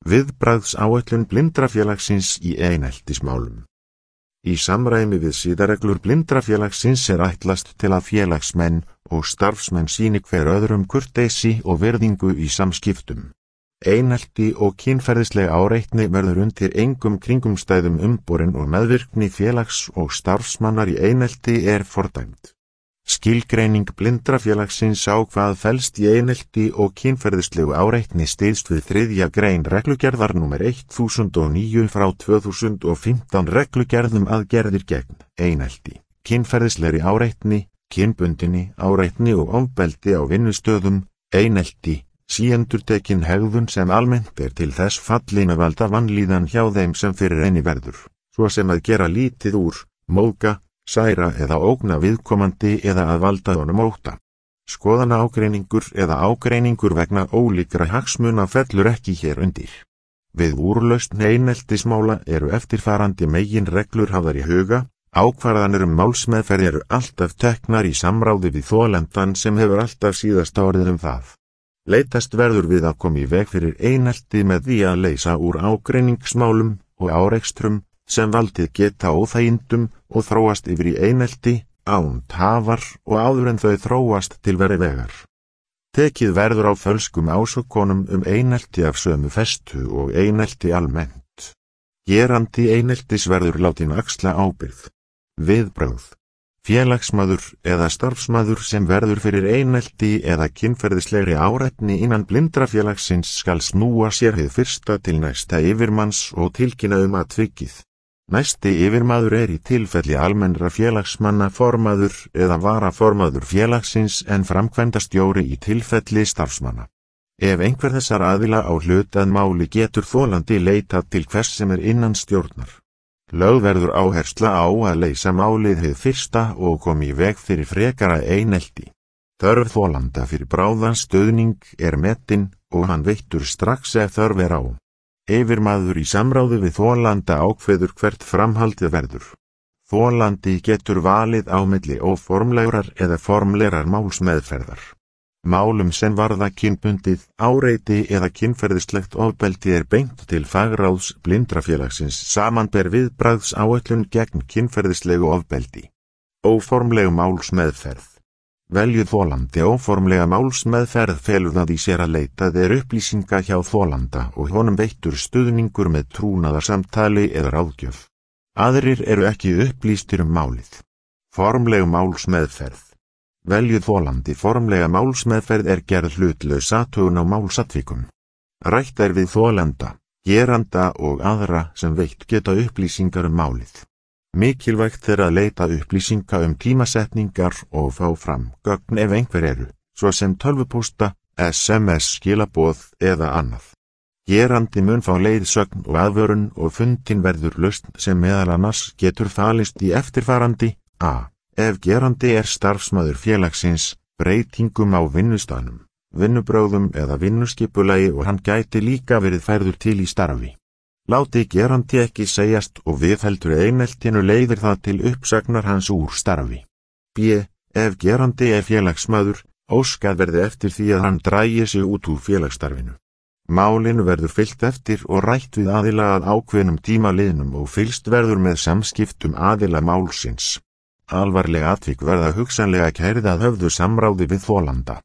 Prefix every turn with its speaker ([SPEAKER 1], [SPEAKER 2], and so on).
[SPEAKER 1] Viðbragðsáætlun Blindrafélagsins í eineltismálum. Í samræmi við siðareglur Blindrafélagsins ætlast til að félagsmenn og starfsmenn sýni hver öðrum kurteisi og virðingu í samskiptum. Einelti og kynferðisleg áreitni verður undir engum kringumstæðum umborin og meðvirkni félags og starfsmannar í einelti fordæmd. Skilgreining Blindrafélagsins á hvað felst í einelti og kynferðislegu áreitni styðst við 3. grein reglugerðar nr. 1009 frá 2015 reglugerðum aðgerðir gegn einelti, kynferðislegri áreitni, kynbundinni áreitni og ofbeldi á vinnustöðum, einelti, síendurtekin hegðun sem almennt til þess fallin að valda vanlíðan hjá þeim sem fyrir henni verður, svo sem að gera lítið úr, móðga, særa eða ógna viðkomandi eða að valda honum ótta. Skoðanaágreiningur eða ágreiningur vegna ólíkra hagsmuna fellur ekki hér undir. Við úrlausn eineltismála eftirfarandi meginreglur hafðar í huga. Ákvarðanir málsmeðferð alltaf teknar í samráði við þolendan sem hefur alltaf síðasta orðið það. Leitast verður við að koma í veg fyrir einelti með því að leysa úr ágreiningsmálum og árekstrum sem valdið geta óþægindum og þróast yfir í einelti, án tafar og áður en þau þróast til verri vegar. Tekið verður á fölskum ásökunum einelti af sömu festu og einelti almennt. Gerandi eineltis verður látin axla ábyrgð. Viðbrögð. Félagsmaður eða starfsmaður sem verður fyrir einelti eða kynferðislegri áreitni innan Blindrafélagsins skal snúa sér hið fyrsta til næsta yfirmanns og tilkynna atvikið. Næsti yfirmaður í tilfelli almennra félagsmanna formaður eða varaformaður félagsins en framkvæmdastjóri í tilfelli starfsmanna. Ef einhver þessar aðila á hlut að máli getur þolandi leitað til hvers sem innan stjórnar. Lögð verður áhersla á að leysa málið hið fyrsta og koma í veg fyrir frekara einelti. Þörf þolanda fyrir bráðan stuðning metin og hann veittur strax ef þörf á. Yfirmaður í samráði við þolanda ákveður hvert framhaldið verður. Þolandi getur valið á milli óformlegrar eða formlegrar málsmeðferðar. Málum sem varða kynbundið, áreiti eða kynferðislegt ofbeldi beint til fagráðs Blindrafélagsins samanber viðbragðsáætlun gegn kynferðislegu ofbeldi. Óformleg málsmeðferð. Veljið þolandi óformlega málsmeðferð felur það í sér að leita upplýsinga hjá þolanda og honum veittur stuðningur með trúnaðarsamtali eða ráðgjöf. Aðrir ekki upplýstir málið. Formleg málsmeðferð. Veljið þolandi formlega málsmeðferð gerð hlutlaus athugun á málsatvikum. Rætt við þolanda, geranda og aðra sem veitt geta upplýsingar málið. Mikilvægt að leita upplýsinga tímasetningar og fá fram gögn ef einhver svo sem tölvupósta, SMS skilaboð eða annað. Gerandi mun fá leiðsögn og aðvörun og fundin verður lausn sem meðal annars getur falist í eftirfarandi: a. Ef gerandi starfsmaður félagsins, breytingum á vinnustaðnum, vinnubrögðum eða vinnuskipulagi og hann gæti líka verið færður til í starfi. Láti gerandi ekki segjast og viðheldur eineltinu leiðir það til uppsagnar hans úr starfi. b. Ef gerandi félagsmaður, óskað verði eftir því að hann dragi sig út úr félagsstarfinu. Málinu verður fylgt eftir og rætt við aðila að ákveðnum tíma liðnum og fylgst verður með samskiptum aðila málsins. Alvarleg atvik verða hugsanlega kærð að höfðu samráði við þolanda.